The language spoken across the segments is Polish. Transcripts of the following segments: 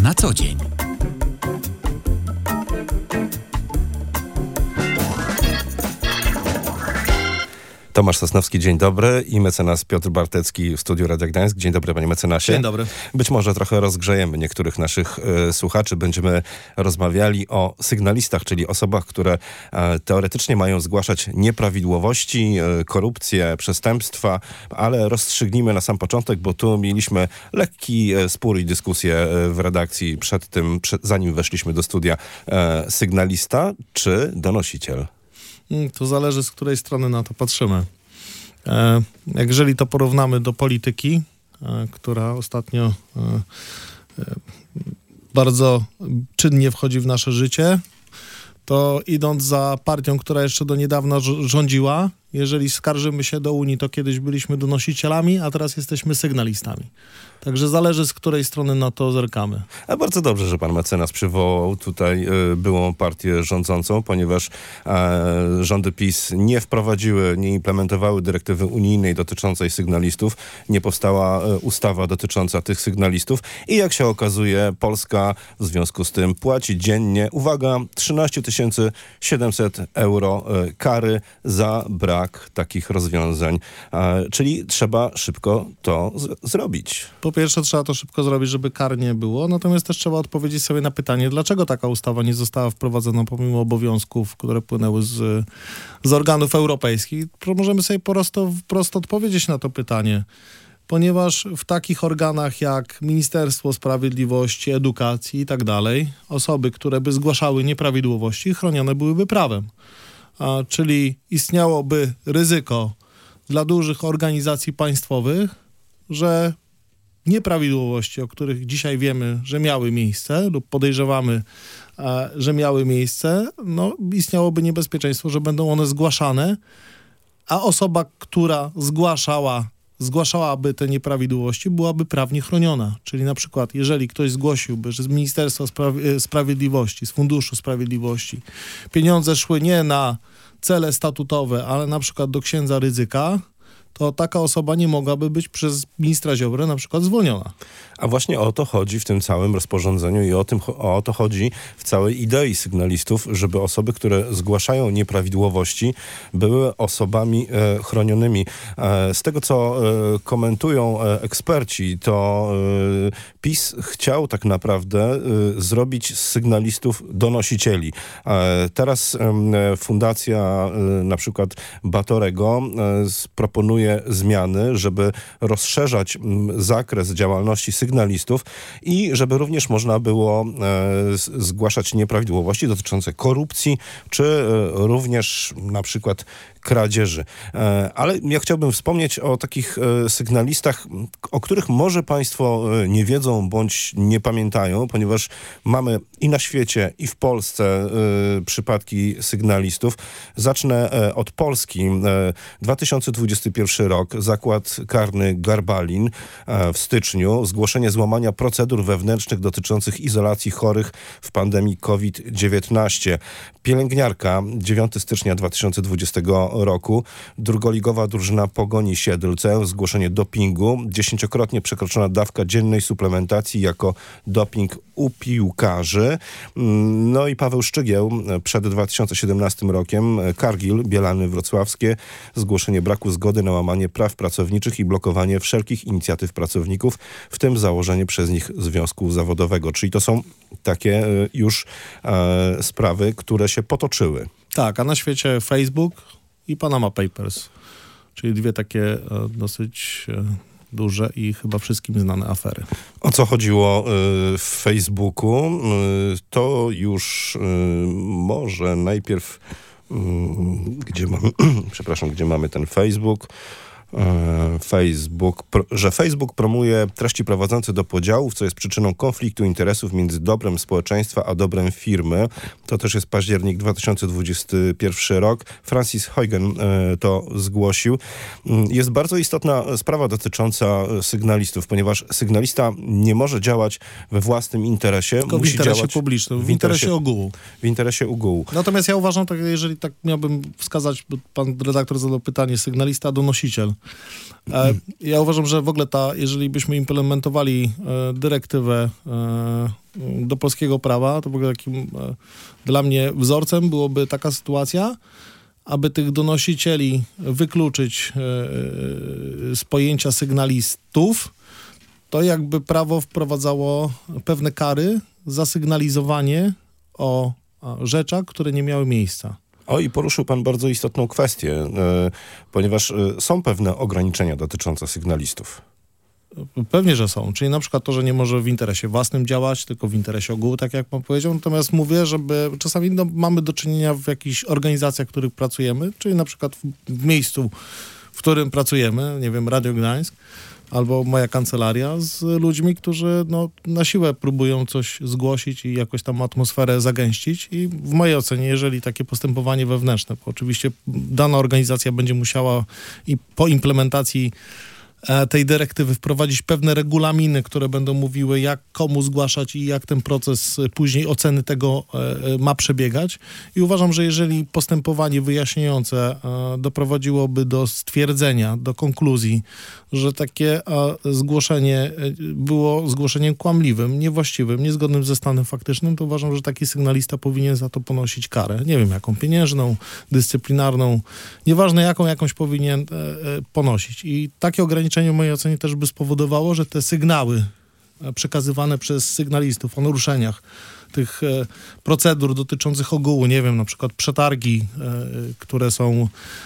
na co dzień. Tomasz Sosnowski, dzień dobry, i mecenas Piotr Bartecki w studiu Radia Gdańsk. Dzień dobry, panie mecenasie. Dzień dobry. Być może trochę rozgrzejemy niektórych naszych słuchaczy. Będziemy rozmawiali o sygnalistach, czyli osobach, które teoretycznie mają zgłaszać nieprawidłowości, korupcję, przestępstwa, ale rozstrzygnijmy na sam początek, bo tu mieliśmy lekki spór i dyskusję w redakcji zanim weszliśmy do studia. Sygnalista czy donosiciel? To zależy, z której strony na to patrzymy. Jeżeli to porównamy do polityki, która ostatnio bardzo czynnie wchodzi w nasze życie, to idąc za partią, która jeszcze do niedawna rządziła, jeżeli skarżymy się do Unii, to kiedyś byliśmy donosicielami, a teraz jesteśmy sygnalistami. Także zależy, z której strony na to zerkamy. A bardzo dobrze, że pan mecenas przywołał tutaj byłą partię rządzącą, ponieważ rządy PiS nie wprowadziły, nie implementowały dyrektywy unijnej dotyczącej sygnalistów. Nie powstała ustawa dotycząca tych sygnalistów i jak się okazuje, Polska w związku z tym płaci dziennie, uwaga, 13 700 euro kary za brak takich rozwiązań. Czyli trzeba szybko to zrobić. Po pierwsze, trzeba to szybko zrobić, żeby kar nie było, natomiast też trzeba odpowiedzieć sobie na pytanie, dlaczego taka ustawa nie została wprowadzona pomimo obowiązków, które płynęły z organów europejskich. Możemy sobie prosto odpowiedzieć na to pytanie, ponieważ w takich organach jak Ministerstwo Sprawiedliwości, Edukacji i tak dalej, osoby, które by zgłaszały nieprawidłowości, chronione byłyby prawem. Czyli istniałoby ryzyko dla dużych organizacji państwowych, że nieprawidłowości, o których dzisiaj wiemy, że miały miejsce lub podejrzewamy, że miały miejsce, istniałoby niebezpieczeństwo, że będą one zgłaszane, a osoba, która zgłaszałaby te nieprawidłowości, byłaby prawnie chroniona. Czyli na przykład, jeżeli ktoś zgłosiłby, że z Ministerstwa Sprawiedliwości, z Funduszu Sprawiedliwości pieniądze szły nie na cele statutowe, ale na przykład do księdza Rydzyka, to taka osoba nie mogłaby być przez ministra Ziobrę na przykład zwolniona. A właśnie o to chodzi w tym całym rozporządzeniu i o to chodzi w całej idei sygnalistów, żeby osoby, które zgłaszają nieprawidłowości, były osobami chronionymi. Z tego, co komentują eksperci, to PiS chciał tak naprawdę zrobić z sygnalistów donosicieli. Teraz fundacja na przykład Batorego proponuje zmiany, żeby rozszerzać zakres działalności sygnalistów i żeby również można było zgłaszać nieprawidłowości dotyczące korupcji, czy również na przykład kradzieży. Ale ja chciałbym wspomnieć o takich sygnalistach, o których może państwo nie wiedzą bądź nie pamiętają, ponieważ mamy i na świecie, i w Polsce przypadki sygnalistów. Zacznę od Polski. 2021 rok, zakład karny Garbalin w styczniu, zgłoszenie złamania procedur wewnętrznych dotyczących izolacji chorych w pandemii COVID-19. Pielęgniarka, 9 stycznia 2020 roku, drugoligowa drużyna Pogoni Siedlce, zgłoszenie dopingu, 10-krotnie przekroczona dawka dziennej suplementacji jako doping u piłkarzy. No i Paweł Szczygieł przed 2017 rokiem, Cargill, Bielany Wrocławskie, zgłoszenie braku zgody na łamanie praw pracowniczych i blokowanie wszelkich inicjatyw pracowników, w tym założenie przez nich związku zawodowego. Czyli to są takie już sprawy, które się potoczyły. Tak, a na świecie Facebook i Panama Papers, czyli dwie takie dosyć duże i chyba wszystkim znane afery. O co chodziło w Facebooku? To już może najpierw gdzie mamy ten Facebook? Że Facebook promuje treści prowadzące do podziałów, co jest przyczyną konfliktu interesów między dobrem społeczeństwa a dobrem firmy. To też jest październik 2021 rok. Francis Huygen to zgłosił. Jest bardzo istotna sprawa dotycząca sygnalistów, ponieważ sygnalista nie może działać we własnym interesie. Tylko musi w interesie działać publicznym, w interesie ogółu. W interesie ogółu. Natomiast ja uważam, jeżeli tak miałbym wskazać, bo pan redaktor zadał pytanie, sygnalista, donosiciel. Ja uważam, że w ogóle jeżeli byśmy implementowali dyrektywę do polskiego prawa, to w ogóle takim dla mnie wzorcem byłoby taka sytuacja, aby tych donosicieli wykluczyć z pojęcia sygnalistów, to jakby prawo wprowadzało pewne kary za sygnalizowanie o rzeczach, które nie miały miejsca. I poruszył pan bardzo istotną kwestię, ponieważ są pewne ograniczenia dotyczące sygnalistów. Pewnie, że są. Czyli na przykład to, że nie może w interesie własnym działać, tylko w interesie ogółu, tak jak pan powiedział. Natomiast mówię, żeby czasami mamy do czynienia w jakichś organizacjach, w których pracujemy, czyli na przykład w miejscu, w którym pracujemy, nie wiem, Radio Gdańsk, albo moja kancelaria, z ludźmi, którzy na siłę próbują coś zgłosić i jakoś tam atmosferę zagęścić. I w mojej ocenie, jeżeli takie postępowanie wewnętrzne, bo oczywiście dana organizacja będzie musiała i po implementacji tej dyrektywy wprowadzić pewne regulaminy, które będą mówiły, jak komu zgłaszać i jak ten proces później oceny tego ma przebiegać. I uważam, że jeżeli postępowanie wyjaśniające doprowadziłoby do stwierdzenia, do konkluzji, że takie zgłoszenie było zgłoszeniem kłamliwym, niewłaściwym, niezgodnym ze stanem faktycznym, to uważam, że taki sygnalista powinien za to ponosić karę. Nie wiem, jaką pieniężną, dyscyplinarną, nieważne jakąś powinien ponosić. I takie ograniczenie w mojej ocenie też by spowodowało, że te sygnały przekazywane przez sygnalistów o naruszeniach tych procedur dotyczących ogółu, nie wiem, na przykład przetargi, które są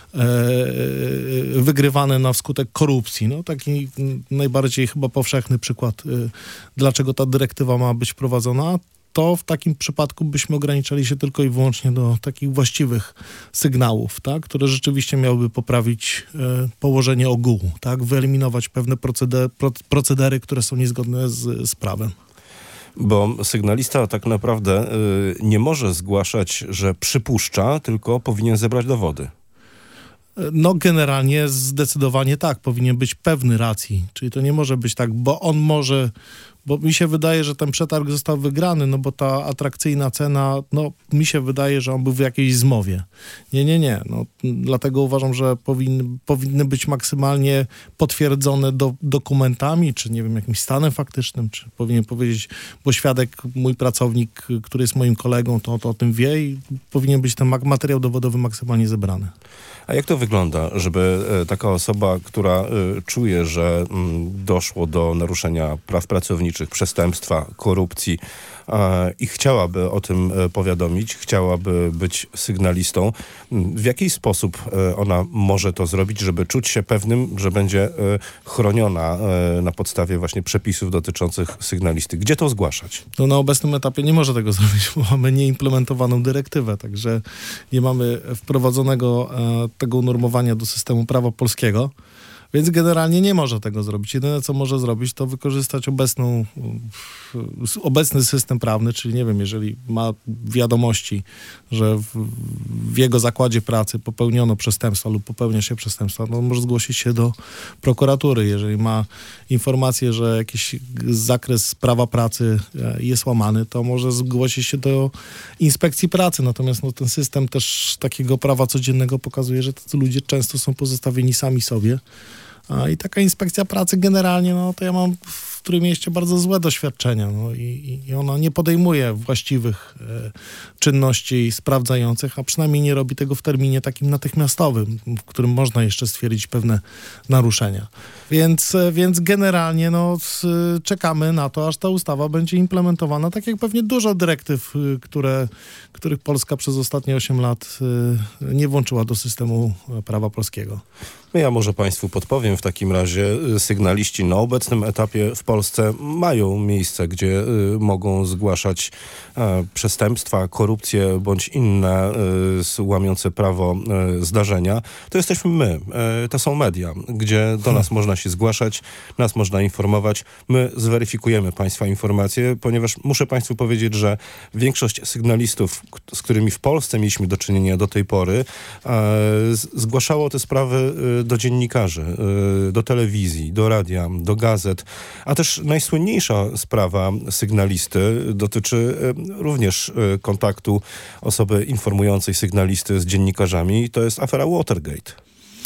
wygrywane na wskutek korupcji. Taki najbardziej chyba powszechny przykład, dlaczego ta dyrektywa ma być wprowadzona, to w takim przypadku byśmy ograniczali się tylko i wyłącznie do takich właściwych sygnałów, tak, które rzeczywiście miałyby poprawić położenie ogółu, tak, wyeliminować pewne procedery, które są niezgodne z prawem. Bo sygnalista tak naprawdę nie może zgłaszać, że przypuszcza, tylko powinien zebrać dowody. Generalnie zdecydowanie tak, powinien być pewny racji, czyli to nie może być tak, bo mi się wydaje, że ten przetarg został wygrany, bo ta atrakcyjna cena, mi się wydaje, że on był w jakiejś zmowie. Nie. Dlatego uważam, że powinny być maksymalnie potwierdzone dokumentami, czy nie wiem, jakimś stanem faktycznym, czy powinien powiedzieć, bo świadek, mój pracownik, który jest moim kolegą, to o tym wie i powinien być ten materiał dowodowy maksymalnie zebrany. A jak to wygląda, żeby taka osoba, która czuje, że doszło do naruszenia praw pracowniczych, przestępstwa, korupcji i chciałaby o tym powiadomić, chciałaby być sygnalistą, w jaki sposób ona może to zrobić, żeby czuć się pewnym, że będzie chroniona na podstawie właśnie przepisów dotyczących sygnalisty? Gdzie to zgłaszać? Na obecnym etapie nie może tego zrobić, bo mamy nieimplementowaną dyrektywę, także nie mamy wprowadzonego tego unormowania do systemu prawa polskiego. Więc generalnie nie może tego zrobić. Jedyne, co może zrobić, to wykorzystać obecny system prawny, czyli nie wiem, jeżeli ma wiadomości, że w jego zakładzie pracy popełniono przestępstwo lub popełnia się przestępstwo, może zgłosić się do prokuratury. Jeżeli ma informację, że jakiś zakres prawa pracy jest łamany, to może zgłosić się do inspekcji pracy. Natomiast ten system też takiego prawa codziennego pokazuje, że tacy ludzie często są pozostawieni sami sobie. I taka inspekcja pracy generalnie, to ja mam w Trójmieście bardzo złe doświadczenia i ona nie podejmuje właściwych czynności sprawdzających, a przynajmniej nie robi tego w terminie takim natychmiastowym, w którym można jeszcze stwierdzić pewne naruszenia. Więc generalnie czekamy na to, aż ta ustawa będzie implementowana, tak jak pewnie dużo dyrektyw, których Polska przez ostatnie 8 lat nie włączyła do systemu prawa polskiego. Ja może Państwu podpowiem w takim razie. Sygnaliści na obecnym etapie w Polsce mają miejsce, gdzie mogą zgłaszać przestępstwa, korupcję bądź inne łamiące prawo zdarzenia. To jesteśmy my. To są media, gdzie do nas można się zgłaszać, nas można informować. My zweryfikujemy Państwa informacje, ponieważ muszę Państwu powiedzieć, że większość sygnalistów, z którymi w Polsce mieliśmy do czynienia do tej pory, zgłaszało te sprawy do dziennikarzy, do telewizji, do radia, do gazet, a też najsłynniejsza sprawa sygnalisty dotyczy również kontaktu osoby informującej sygnalisty z dziennikarzami. To jest afera Watergate.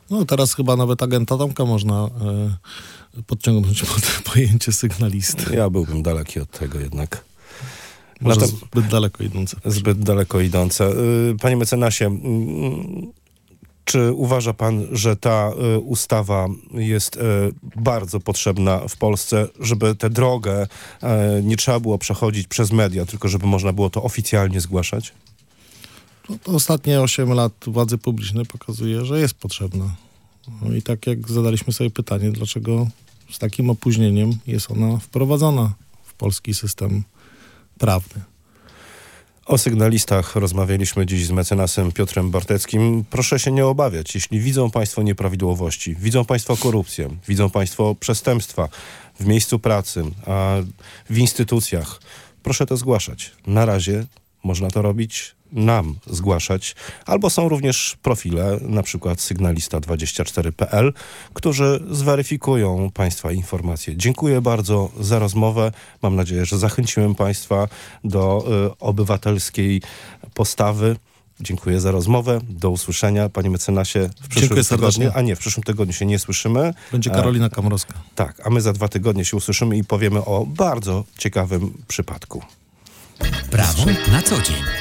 No teraz chyba nawet agenta Tomka można podciągnąć pod pojęcie sygnalisty. Ja byłbym daleki od tego jednak. Może zbyt daleko idące. Zbyt daleko idące. Panie mecenasie, czy uważa pan, że ta ustawa jest bardzo potrzebna w Polsce, żeby tę drogę nie trzeba było przechodzić przez media, tylko żeby można było to oficjalnie zgłaszać? To ostatnie 8 lat władzy publicznej pokazuje, że jest potrzebna. No i tak jak zadaliśmy sobie pytanie, dlaczego z takim opóźnieniem jest ona wprowadzona w polski system prawny. O sygnalistach rozmawialiśmy dziś z mecenasem Piotrem Barteckim. Proszę się nie obawiać, jeśli widzą państwo nieprawidłowości, widzą państwo korupcję, widzą państwo przestępstwa w miejscu pracy, a w instytucjach, proszę to zgłaszać. Na razie można to robić, nam zgłaszać, albo są również profile, na przykład sygnalista24.pl, którzy zweryfikują państwa informacje. Dziękuję bardzo za rozmowę. Mam nadzieję, że zachęciłem państwa do obywatelskiej postawy. Dziękuję za rozmowę. Do usłyszenia, panie mecenasie, w przyszłym tygodniu. A nie, w przyszłym tygodniu się nie słyszymy. Będzie Karolina Kamrowska. Tak, a my za 2 tygodnie się usłyszymy i powiemy o bardzo ciekawym przypadku. Prawo na co dzień.